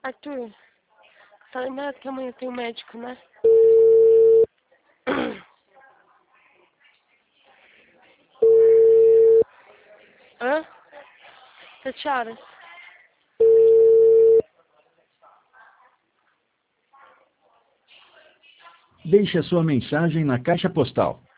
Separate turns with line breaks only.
Arthur, tá lembrado que amanhã tem um médico, né? Hã? 7 horas.
Deixe a sua mensagem na caixa postal